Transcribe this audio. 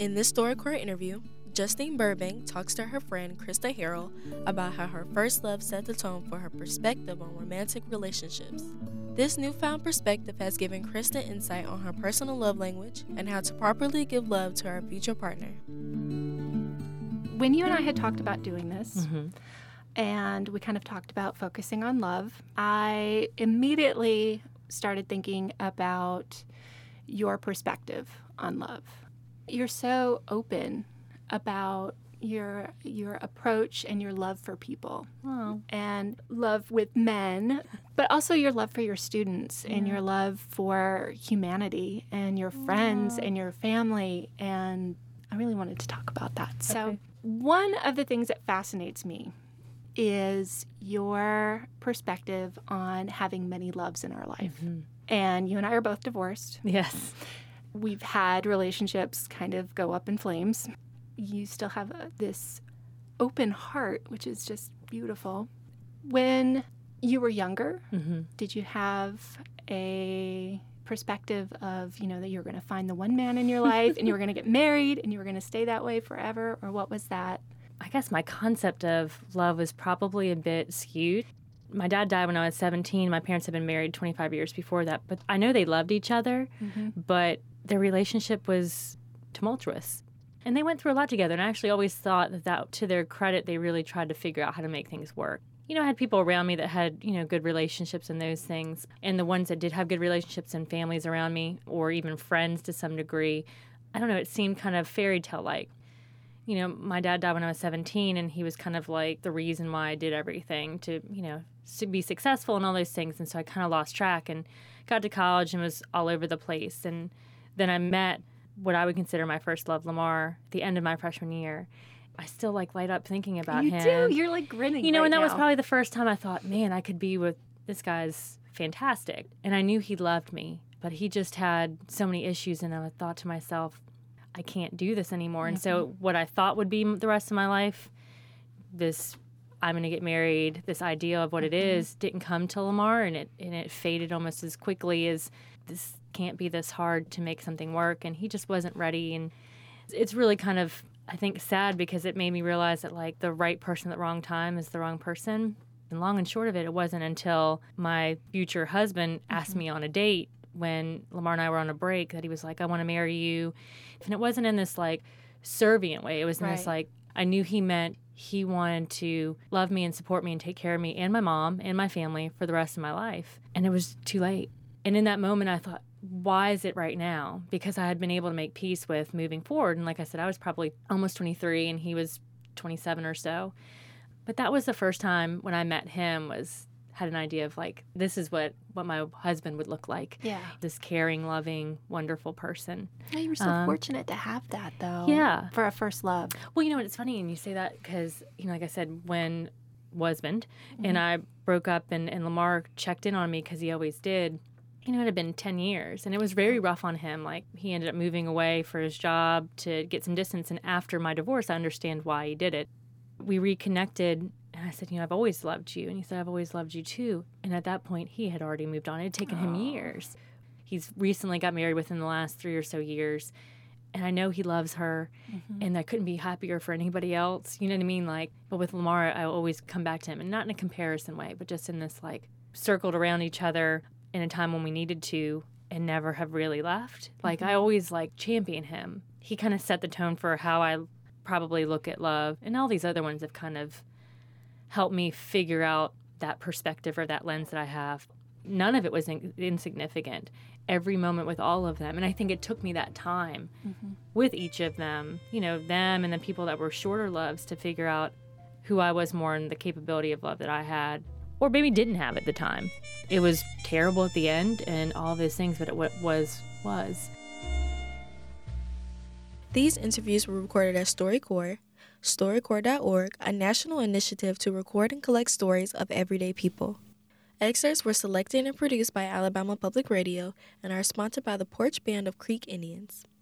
In this StoryCorps interview, Justine Burbank talks to her friend Krista Harrell about how her first love set the tone for her perspective on romantic relationships. This newfound perspective has given Krista insight on her personal love language and how to properly give love to her future partner. When you and I had talked about doing this, and we kind of talked about focusing on love, I immediately started thinking about your perspective on love. You're so open about your approach and your love for people. Oh. And love with men, but also your love for your students and your love for humanity and your friends and your family. And I really wanted to talk about that. So one of the things that fascinates me is your perspective on having many loves in our life. And you and I are both divorced. Yes. We've had relationships kind of go up in flames. You still have this open heart, which is just beautiful. When you were younger, did you have a perspective of, that you were going to find the one man in your life and you were going to get married and you were going to stay that way forever? Or what was that? I guess my concept of love was probably a bit skewed. My dad died when I was 17. My parents had been married 25 years before that. But I know they loved each other, but their relationship was tumultuous. And they went through a lot together. And I actually always thought that to their credit, they really tried to figure out how to make things work. I had people around me that had, good relationships and those things. And the ones that did have good relationships and families around me, or even friends to some degree, I don't know, it seemed kind of fairy tale-like. My dad died when I was 17, and he was kind of like the reason why I did everything to be successful and all those things. And so I kind of lost track and got to college and was all over the place. And then I met what I would consider my first love, Lamar, at the end of my freshman year. I still light up thinking about him. You do. You're grinning. And that now. was probably the first time I thought, man, I could be with this guy's fantastic. And I knew he loved me, but he just had so many issues. And I thought to myself, I can't do this anymore. And so what I thought would be the rest of my life, this I'm going to get married, this idea of what it is, didn't come to Lamar, and it faded almost as quickly as this can't be this hard to make something work. And he just wasn't ready. And it's really kind of, I think, sad because it made me realize that the right person at the wrong time is the wrong person. And long and short of it, it wasn't until my future husband asked me on a date when Lamar and I were on a break that he was like, I want to marry you. And it wasn't in this servient way. It was in this I knew he meant he wanted to love me and support me and take care of me and my mom and my family for the rest of my life. And it was too late. And in that moment, I thought, why is it right now? Because I had been able to make peace with moving forward. And like I said, I was probably almost 23 and he was 27 or so. But that was the first time when I met him had an idea of this is what my husband would look like. Yeah. This caring, loving, wonderful person. Oh, you were so fortunate to have that, though. Yeah. For a first love. Well, it's funny, and you say that because, like I said, when husband and I broke up and Lamar checked in on me because he always did, it had been 10 years, and it was very rough on him. He ended up moving away for his job to get some distance, and after my divorce, I understand why he did it. We reconnected, and I said, I've always loved you. And he said, I've always loved you too. And at that point, he had already moved on. It had taken him years. He's recently got married within the last 3 or so years. And I know he loves her, and I couldn't be happier for anybody else. You know what I mean? But with Lamar, I always come back to him, and not in a comparison way, but just in this, circled around each other in a time when we needed to and never have really left. I always, champion him. He kind of set the tone for how I probably look at love. And all these other ones have kind of helped me figure out that perspective or that lens that I have. None of it was insignificant. Every moment with all of them. And I think it took me that time with each of them, them and the people that were shorter loves to figure out who I was more and the capability of love that I had or maybe didn't have at the time. It was terrible at the end and all of those things, but it was. These interviews were recorded at StoryCorps, StoryCorps.org, a national initiative to record and collect stories of everyday people. Excerpts were selected and produced by Alabama Public Radio and are sponsored by the Porch Band of Creek Indians.